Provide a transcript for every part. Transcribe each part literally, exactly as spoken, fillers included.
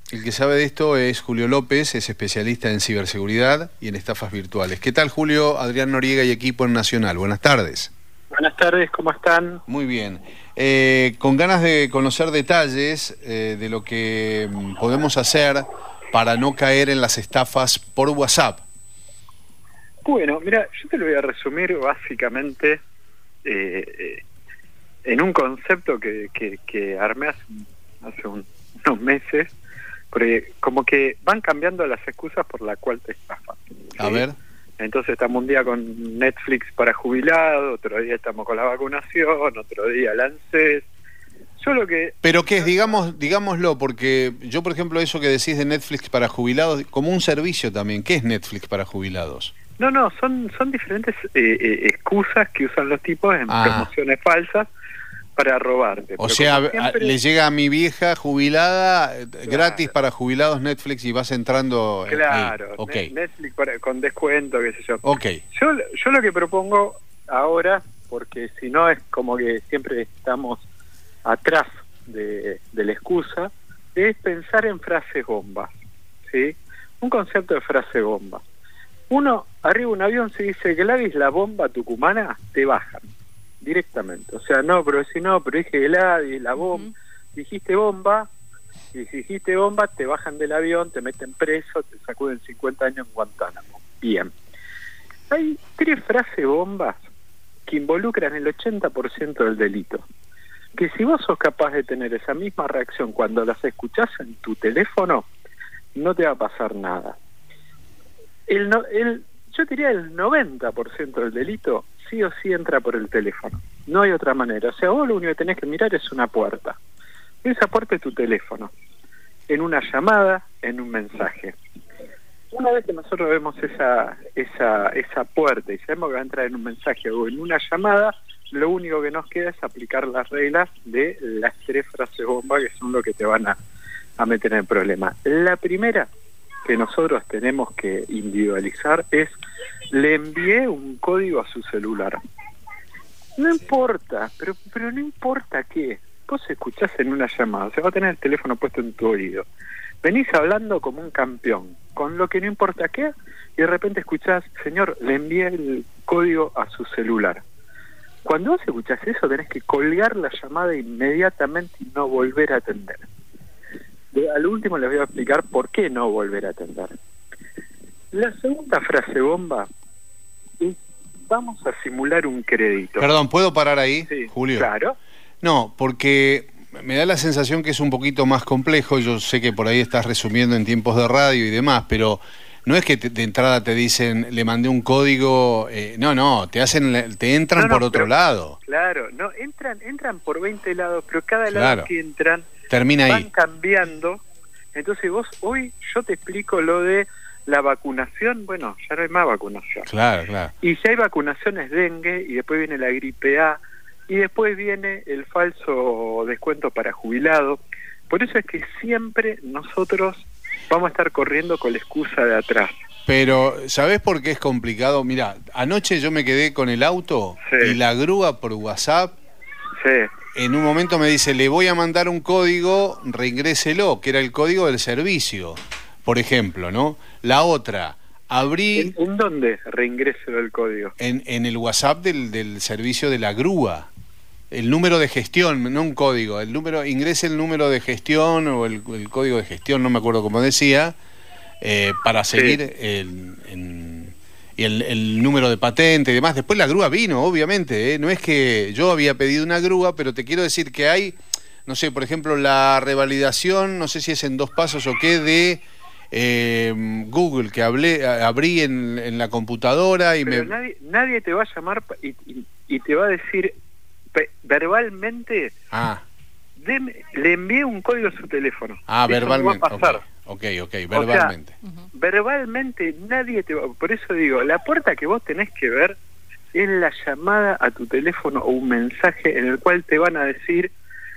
El que sabe de esto es Julio López, es especialista en ciberseguridad y en estafas virtuales. ¿Qué tal, Julio? Adrián Noriega y equipo en Nacional. Buenas tardes. Buenas tardes, ¿cómo están? Muy bien. Eh, con ganas de conocer detalles eh, de lo que podemos hacer para no caer en las estafas por WhatsApp. Bueno, mira, yo te lo voy a resumir básicamente eh, en un concepto que, que, que armé hace, hace un, unos meses, porque como que van cambiando las excusas por la cual te estafan. ¿Sí? A ver. Entonces estamos un día con Netflix para jubilados, otro día estamos con la vacunación, otro día el ANSES. Yo lo que... Pero qué es, digamos, digámoslo, porque yo, por ejemplo, eso que decís de Netflix para jubilados, como un servicio también, ¿qué es Netflix para jubilados? No, no, son son diferentes eh, eh, excusas que usan los tipos en ah. promociones falsas para robarte. O sea, siempre... a, le llega a mi vieja jubilada, claro, gratis para jubilados Netflix y vas entrando... Claro, ahí. Okay. Netflix para, con descuento, qué sé yo. Okay. yo. Yo lo que propongo ahora, porque si no es como que siempre estamos atrás de, de la excusa, es pensar en frases bombas, ¿sí? Un concepto de frase bomba. Uno, arriba de un avión se dice Gladys la bomba tucumana, te bajan directamente. O sea, no, pero si no, pero dije Gladys la bomba, uh-huh. dijiste bomba, y si dijiste bomba, te bajan del avión, te meten preso, te sacuden cincuenta años en Guantánamo. Bien. Hay tres frases bombas que involucran el ochenta por ciento del delito. Que si vos sos capaz de tener esa misma reacción cuando las escuchás en tu teléfono, no te va a pasar nada. El, no, el, yo diría el noventa por ciento del delito sí o sí entra por el teléfono. No hay otra manera. O sea, vos lo único que tenés que mirar es una puerta. Esa puerta es tu teléfono. En una llamada, en un mensaje. Una vez que nosotros vemos esa, esa, esa puerta y sabemos que va a entrar en un mensaje o en una llamada, lo único que nos queda es aplicar las reglas de las tres frases bomba que son lo que te van a, a meter en el problema. La primera que nosotros tenemos que individualizar es: le envié un código a su celular. No importa, pero pero no importa qué. Vos escuchás en una llamada, o sea, va a tener el teléfono puesto en tu oído. Venís hablando como un campeón, con lo que no importa qué, y de repente escuchás: señor, le envié el código a su celular. Cuando vos escuchás eso, tenés que colgar la llamada inmediatamente y no volver a atender. De, al último les voy a explicar por qué no volver a atender. La segunda frase bomba es: vamos a simular un crédito. Perdón, ¿puedo parar ahí, sí, Julio? Claro. No, porque me da la sensación que es un poquito más complejo. Yo sé que por ahí estás resumiendo en tiempos de radio y demás, pero no es que te, de entrada te dicen, le mandé un código, eh, no, no, te hacen, te entran no, no, por otro pero, lado. Claro, no, entran, entran por veinte lados, pero cada claro. lado que entran termina van ahí. cambiando. Entonces vos, hoy yo te explico lo de la vacunación, bueno, ya no hay más vacunación. Claro, claro. Y si hay vacunaciones dengue, y después viene la gripe A, y después viene el falso descuento para jubilado. Por eso es que siempre nosotros vamos a estar corriendo con la excusa de atrás. Pero, ¿sabés por qué es complicado? Mirá, anoche yo me quedé con el auto sí. y la grúa por WhatsApp, sí. en un momento me dice, le voy a mandar un código, reingréselo, que era el código del servicio, por ejemplo, ¿no? La otra, abrí... ¿En, en dónde reingreso el código? En, en el WhatsApp del, del servicio de la grúa. El número de gestión, no un código, el número, ingrese el número de gestión o el, el código de gestión, no me acuerdo cómo decía, eh, para seguir sí. el, en, el, el número de patente y demás. Después la grúa vino, obviamente, ¿eh? No es que yo había pedido una grúa, pero te quiero decir que hay, no sé, por ejemplo, la revalidación, no sé si es en dos pasos o qué, de eh, Google, que hablé, abrí en, en la computadora y pero me... Nadie, nadie te va a llamar y, y, y te va a decir... verbalmente ah. deme, le envié un código a su teléfono. Ah, eso verbalmente. No va a pasar. Ok, ok, okay. verbalmente. O sea, uh-huh. verbalmente nadie te va... Por eso digo, la puerta que vos tenés que ver es la llamada a tu teléfono o un mensaje en el cual te van a decir,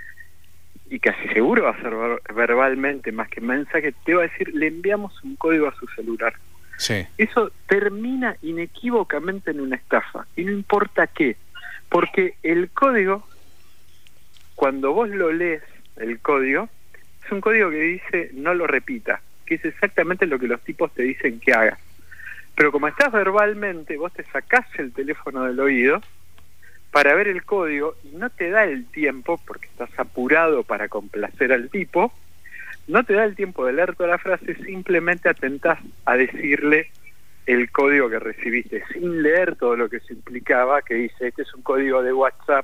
y casi seguro va a ser ver, verbalmente más que mensaje, te va a decir, le enviamos un código a su celular. Sí. Eso termina inequívocamente en una estafa, y no importa qué. Porque el código, cuando vos lo lees, el código, es un código que dice no lo repita, que es exactamente lo que los tipos te dicen que hagas. Pero como estás verbalmente, vos te sacás el teléfono del oído para ver el código y no te da el tiempo, porque estás apurado para complacer al tipo, no te da el tiempo de leer toda la frase, simplemente atentás a decirle el código que recibiste, sin leer todo lo que se implicaba, que dice, este es un código de WhatsApp,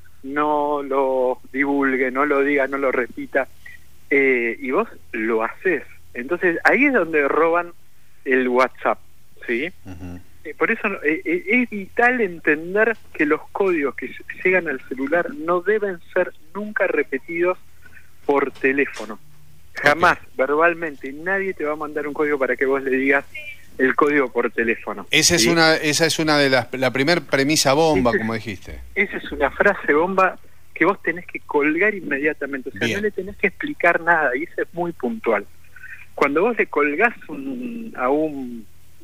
no lo divulgue, no lo diga, no lo repita, eh, y vos lo haces. Entonces ahí es donde roban el WhatsApp, ¿sí? Uh-huh. Eh, por eso eh, eh, es vital entender que los códigos que llegan al celular no deben ser nunca repetidos por teléfono. Jamás, okay. Verbalmente, nadie te va a mandar un código para que vos le digas el código por teléfono. Esa es, ¿sí? una, esa es una de las, la primer premisa bomba, esa como es, dijiste. Esa es una frase bomba que vos tenés que colgar inmediatamente, o sea, Bien. no le tenés que explicar nada, y eso es muy puntual. Cuando vos le colgás un, a un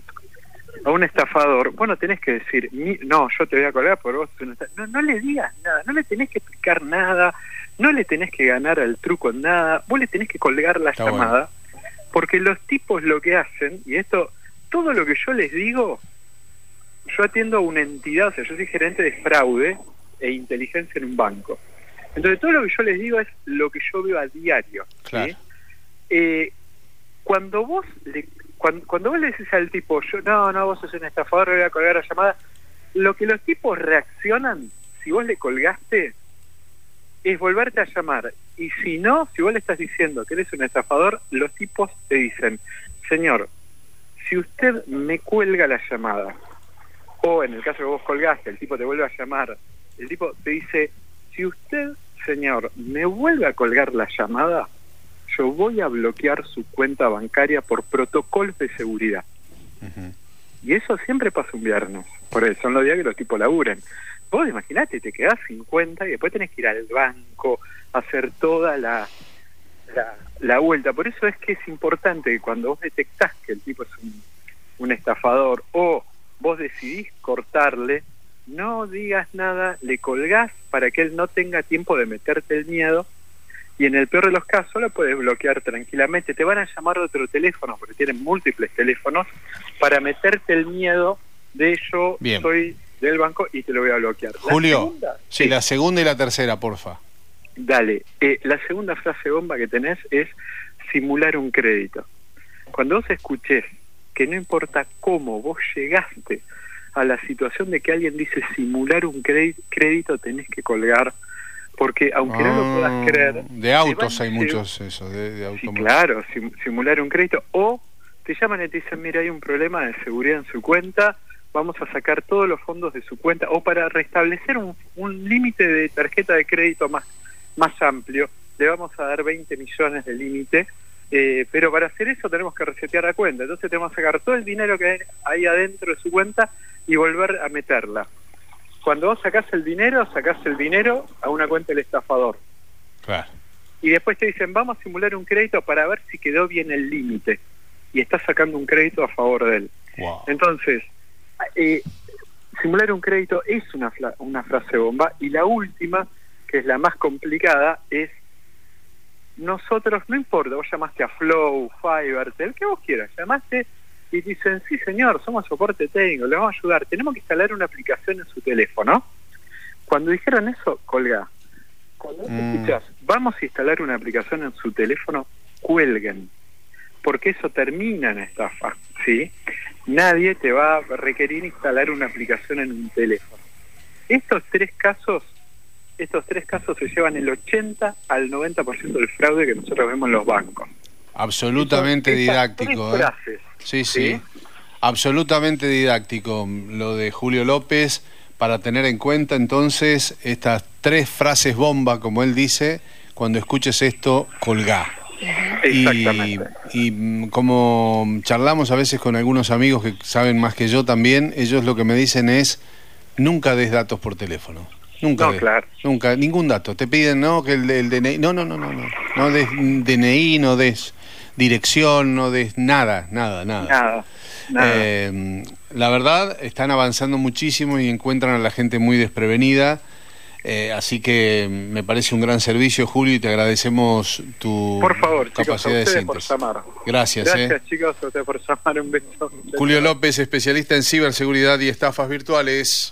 a un estafador, vos no tenés que decir, no, yo te voy a colgar por vos, no, no le digas nada, no le tenés que explicar nada, no le tenés que ganar al truco en nada, vos le tenés que colgar la Está llamada, bueno. Porque los tipos lo que hacen, y esto, todo lo que yo les digo, yo atiendo a una entidad, o sea, yo soy gerente de fraude e inteligencia en un banco. Entonces todo lo que yo les digo es lo que yo veo a diario. Claro. ¿Sí? Eh, cuando vos le cuando, cuando vos le decís al tipo, yo no, no, vos sos un estafador, voy a colgar la llamada, lo que los tipos reaccionan, si vos le colgaste, es volverte a llamar. Y si no, si vos le estás diciendo que eres un estafador, los tipos te dicen, señor, si usted me cuelga la llamada, o en el caso que vos colgaste, el tipo te vuelve a llamar, el tipo te dice, si usted, señor, me vuelve a colgar la llamada, yo voy a bloquear su cuenta bancaria por protocolos de seguridad. Uh-huh. Y eso siempre pasa un viernes, por eso son los días que los tipos laburan. Vos imaginate, te quedás sin cuenta y después tenés que ir al banco, hacer toda la, la, la vuelta. Por eso es que es importante que cuando vos detectás que el tipo es un, un estafador o vos decidís cortarle, no digas nada, le colgás para que él no tenga tiempo de meterte el miedo, y en el peor de los casos lo puedes bloquear tranquilamente. Te van a llamar de otro teléfono, porque tienen múltiples teléfonos, para meterte el miedo de yo Bien. soy del banco y te lo voy a bloquear. Julio, la segunda, sí, sí, la segunda y la tercera, porfa. Dale, eh, la segunda frase bomba que tenés es simular un crédito. Cuando vos escuches que no importa cómo vos llegaste a la situación de que alguien dice simular un crédito, tenés que colgar, porque aunque ah, no lo puedas creer... De autos hay muchos eso, de, de autos. Sí, claro, sim, simular un crédito, o te llaman y te dicen, mira, hay un problema de seguridad en su cuenta, vamos a sacar todos los fondos de su cuenta, o para restablecer un, un límite de tarjeta de crédito más, más amplio, le vamos a dar veinte millones de límite, eh, pero para hacer eso tenemos que resetear la cuenta, entonces tenemos que sacar todo el dinero que hay ahí adentro de su cuenta y volver a meterla. Cuando vos sacás el dinero, sacás el dinero a una cuenta del estafador. Claro. Y después te dicen, vamos a simular un crédito para ver si quedó bien el límite. Y estás sacando un crédito a favor de él. Wow. Entonces, eh, simular un crédito es una, una frase bomba. Y la última, que es la más complicada, es nosotros, no importa, vos llamaste a Flow, Fiverr, el que vos quieras, llamaste... y dicen, sí señor, somos soporte técnico, le vamos a ayudar, tenemos que instalar una aplicación en su teléfono. Cuando dijeron eso, colga. Cuando mm. escuchás, vamos a instalar una aplicación en su teléfono, cuelguen, porque eso termina en estafa, ¿sí? Nadie te va a requerir instalar una aplicación en un teléfono. Estos tres casos, estos tres casos se llevan el ochenta al noventa por ciento del fraude que nosotros vemos en los bancos. Absolutamente Entonces, didáctico, ¿eh? Sí, sí, sí, absolutamente didáctico lo de Julio López, para tener en cuenta entonces estas tres frases bomba, como él dice, cuando escuches esto, colgá. Exactamente. Y, y como charlamos a veces con algunos amigos que saben más que yo también, ellos lo que me dicen es, nunca des datos por teléfono. Nunca, no, des, claro. nunca, ningún dato. Te piden, no, que el, el D N I, no, no, no, no, no, no des D N I, no des dirección, no des nada, nada, nada. Nada, nada. Eh, la verdad, están avanzando muchísimo y encuentran a la gente muy desprevenida. Eh, así que me parece un gran servicio, Julio, y te agradecemos tu por favor, capacidad chicos, a de ustedes por síntesis. llamar. Gracias. Gracias, eh. chicos, a ustedes por llamar. Un beso. Julio López, especialista en ciberseguridad y estafas virtuales.